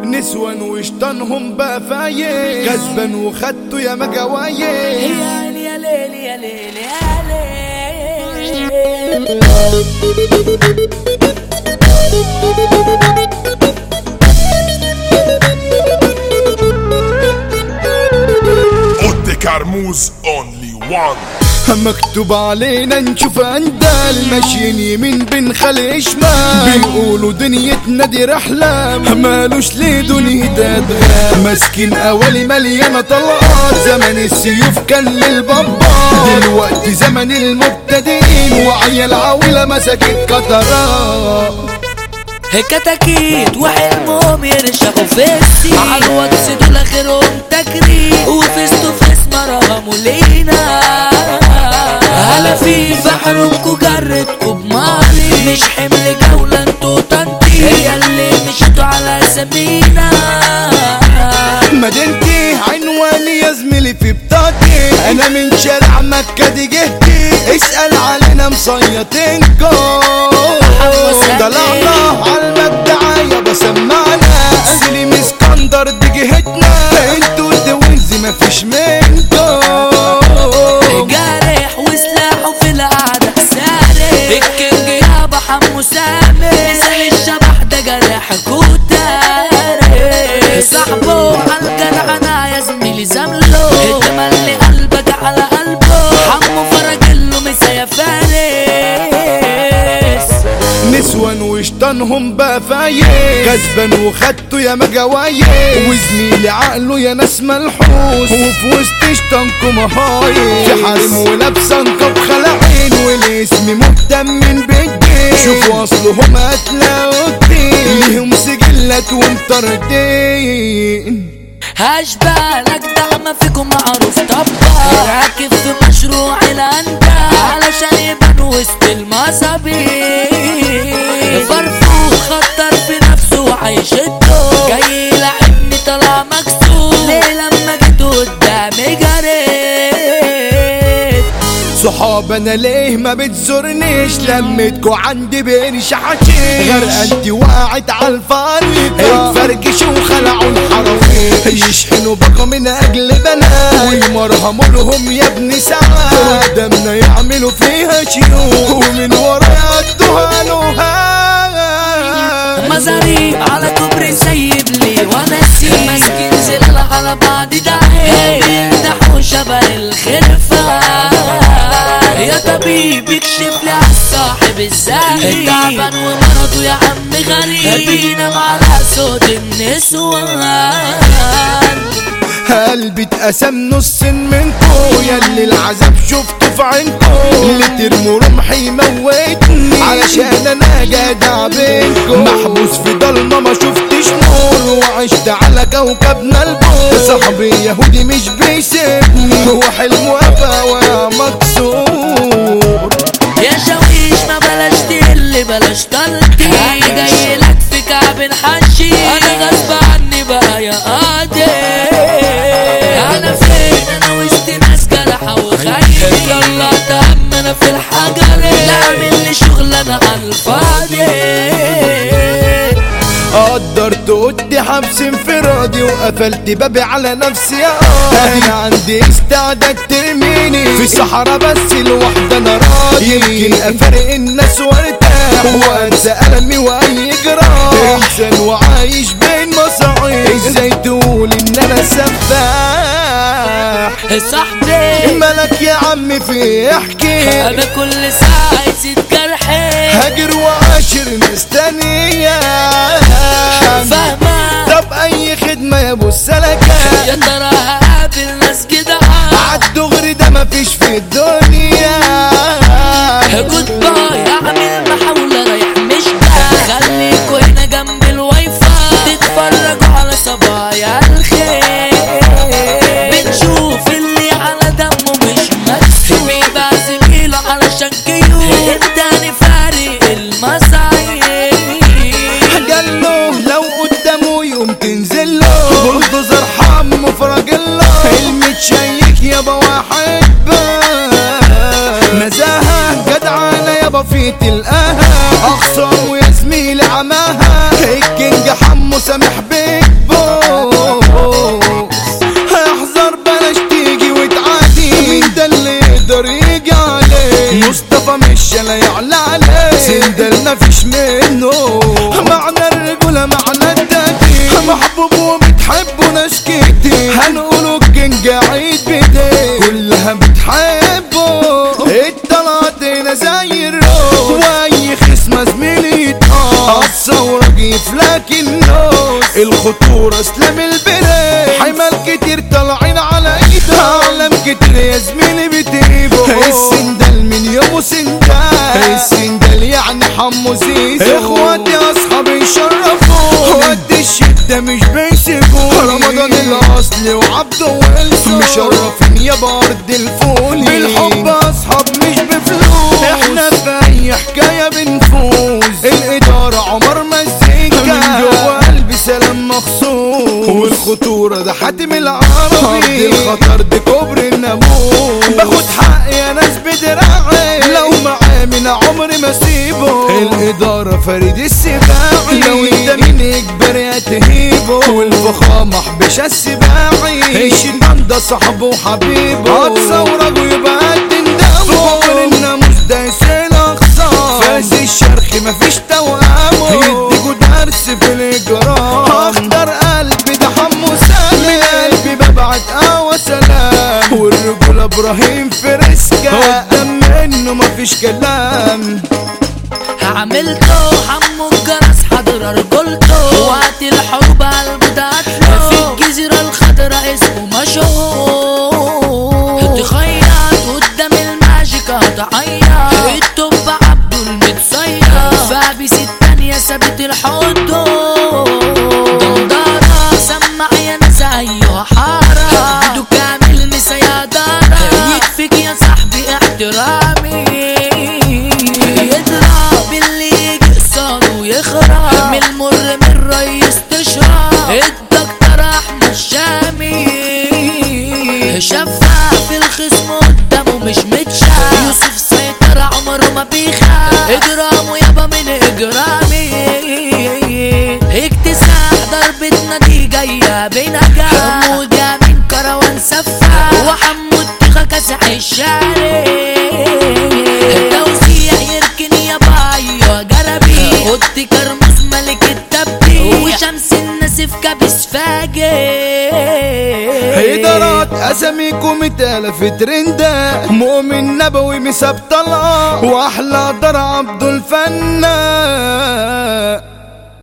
نسوان وشطانهم بقى فايق، كسبان وخدته يا مجوايق. يا ليل يا ليل يا ليل يا ليل. اوتي كرموز اونلي وان. مكتوب علينا نشوف اندال، ماشيين يمين بنخلق شمال، بيقولوا دنيتنا دي رحلة مالوش ليه دنيا ماسكين قوالي مليانة طلقات، زمن السيوف كان للبابا، دلوقتي زمن المبتدئين وعيال عولة مسكت قطرات. كتاكيت وحلمهم يرشقوا في السين، على الوكس دول اخرهم تكريم، وفيس تو فيس مرهموا لينا. هلا في بحركوا جرتكوا بماضي، مش حمل جولة انتوا تنطيط، هي اللي مشيتوا على سمينا. مدينتي عنواني يا زميلي في بطاقتي، انا من شارع مكة دي جهتي، اسأل علينا مصيطينكو. طلعنا عالمبدعية بسمعنا، سليم اسكندر دي جهتنا، انتوا الدوينزي مفيش منكو. جارح وسلاحه في القعدة سارح، الكينج يابا حمو سامي، مثال الشبح ده جارح كوتاري، صاحبه عالجدعنة يا زميلي زمله، اتملي قلبك على قلبه، حمو فرجله مسا يا فارس. نسوان وشطانهم بقى فايق، كسبان وخدته يا مجوايق، وزميلي عقله يا ناس ملحوس، وفي وسط شطانكم هايق، في حريم ولابسه نقاب خلعين، والاسم مهتمين بالدين، شوفوا اصلهم هتلاقوا كتير، ليهم سجلات ومطردين. هشبالك دعم فيكم معروف طبع، راكب في مشروع الانبا علشان يبان وسط المصابيح، فرفوخ خطر في نفسه وعايش الدور، جاي يلعبني طلع مكسور، ليه لما جيت قدامي جريت. صحاب انا ليه ما بتزورنيش، لمتكوا عندي بقرش حشيش، غرقانتي وقعت عالفريق، اتفرجشوا وخلعوا الحرافيش، يشحنوا بقى من اجل بنات، ويمرهموا لهم يا ابن ساعات، قدامنا يعملوا فيها شيوخ، ومن ورا يقضوها نهار. مزاري على كوبري سايب لي ونسي، ماسكين زلة على بعض داعي، بيمدحوا شبه الخرفة، يا طبيب اكشف لي عالصاحب الزاهي، التعبان ومرضه يا عم غريب، بينام على صوت النسوان. قلبي اتقسم نص منكو، ياللي العذاب شفته في عينكو، اللي ترموا رمحي يموتني، علشان انا جدع بينكو، محبوس في ضلمة ما شفتش نور، وعشت على كوكبنا البور، صاحبي يهودي مش بيسيبني، هو حلمه ابا وانا مكسور. يا شويش ما بلاش تقل بلاش تلطي، انا جاي لك في كعب حشي، انا غصب عني بقى يا قادر، انا فين انا وسط ناس جرحة وخايف، طلعت هم انا في الحجر، لا اعمل لي شغل انا على الفاضي. قدرت قدي حبس انفرادي، وقفلت بابي على نفسي يا انا عندي استعداد ترميني في صحراء بس لوحدي انا راضي، يمكن افارق الناس وارتاح وانسى المي واي جراح، انسان وعايش بين مصاعب، ازاي تقول ان انا سفاح؟ صاحبي مالك يا عم في احكي، انا كل ساعة يزيد جرحي، هاجر وعاشر ناس تانية فاهمة، طب اي خدمة يا ابو السلكة، يا ترى هقابل ناس جدعان، عالدغري ده مفيش في الدنيا، جود باي اعمل محاولة رايح مش جاي، خليكوا هنا جنب الواي فاي، تتفرجوا على صبايا الخير، بنشوف اللي على دمه مش مكسور، بيبقى زميله علشان كيو، التاني فارق المصايب، قاله لو قدامه يوم تنزله، بلدوزر حمو فرجله، المتشيك يابا واحد نزاهة جدعانة يابا في تلقاها، اخصام ويا زميلي عماها، الكينج حمو سامح بيك الخطورة اسلام البريد، حمال كتير طالعين على ايدها، اعلام كتير يا زميلي بتجيبه. السندال من يومه سندال، السندال يعني حمو زيزو. اخواتي اصحابي يشرفوا، وقت الشدة مش بيسيبوا. رمضان الاصلي وعبده ويلسون مشرفين يا بارد الفول. بالحب اصحاب مش بفلوس، احنا في اي حكاية بنفوز. الادارة عمر مزيكا، من جوا قلبي سلام مخصوص. والخطورة ده حاتم العربي، الخطر ده كوبري الناموس. باخد حقي يا ناس بدراعي، لو معاه من عمري ما سيبه. الادارة فريد السباعي، لو انت من اجباري هتهيبه. والفخامة حبش السباعي، الشيطان ده صاحبه وحبيبه. هتصورك ويبقى تندمه، فوق الناموس ده يسيل اخصام. فاز الشرخ مفيش توامه، يديكوا درس في الاجرام. اخضر قلبي ده حمو سالم، من قلبي ببعت سلام. والرجولة ابراهيم فريسكا، قدام منه مفيش كلام. عملته حمو الجرس حضر رجولته، وقت الحروب قلبه تقتله. في الجزيرة الخضراء اسمه مشهور، تخيط قدام الماجيك هتعيط. التوب عبده المتصير، فابس التانية ثابت الحدود. دندارة سمع يا ناس ايوه حارة، بدو كامل مسيادارة. يكفيك يا صاحبي احترامي، يضرب اللي يجي قصاده ويخرب. من المر من الريس تشرب، الدكتور احمد شامي شفاف في الخصم قدامه مش متشاف. يوسف سيطر عمره ما بيخاف، اجرامه يابا من اجرامي. اكتساح ضربتنا دي جايه بنجاح، حموده من كروان سفاح، وحمو التخا كاسح الشارع. التوسيع يركن يا بايو جربي، قلت كرموس ملك التبديل، وشمس النسف كابس فاجر. ادارات اساميكم اتالف ترندات، مؤمن نبوي مساب طلقه، واحلى دار عبد الفنان.